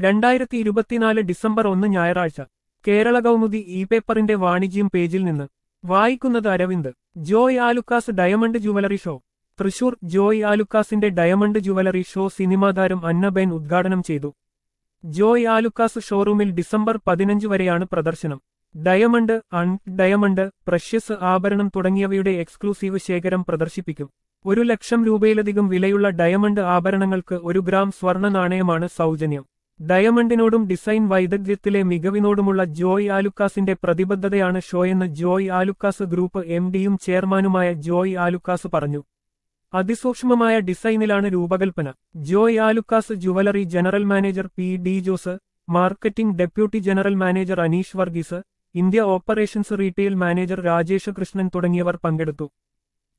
2024 December 1 ഞായറാഴ്ച കേരള കൗമുദി പേപ്പറിന്റെ വാണിജ്യം പേജിൽ നിന്ന് വായിക്കുന്നത് Aravind. Joy Alukkas diamond jewellery show. Thrissur. Joy ആലുക്കാസിന്റെ ഡയമണ്ട് ജുവലറി ഷോ സിനിമാതാരം അന്നബെൻ ഉദ്ഘാടനം ചെയ്തു. ജോയ് ആലുക്കാസ് ഷോറൂമിൽ ഡിസംബർ 15 വരെയാണ് പ്രദർശനം. ഡയമണ്ട്, ഡയമണ്ട്, പ്രഷ്യസ് ആഭരണം തുടങ്ങിയവയുടെ എക്സ്ക്ലൂസീവ് ശേഖരം പ്രദർശിപ്പിക്കും. 1,00,000 രൂപയിലധികം വിലയുള്ള ഡയമണ്ട് ആഭരണങ്ങൾക്ക് 1 ഗ്രാം സ്വർണ്ണ നാണയമാണ് സൗജന്യം. ഡയമണ്ടിനോടും ഡിസൈൻ വൈദഗ്ധ്യത്തിലെ മികവിനോടുമുള്ള ജോയ് ആലുക്കാസിന്റെ പ്രതിബദ്ധതയാണ് ഷോയെന്ന് ജോയ് ആലുക്കാസ് ഗ്രൂപ്പ് എംഡിയും ചെയർമാനുമായ ജോയ് ആലുക്കാസ് പറഞ്ഞു. അതിസൂക്ഷ്മമായ ഡിസൈനിലാണ് രൂപകൽപ്പന. Joy Alukkas jewellery general manager P Jose, marketing deputy general manager Aneesh Varghese, India operations retail manager Rajesh Krishnan തുടങ്ങിയവർ പങ്കെടുത്തു.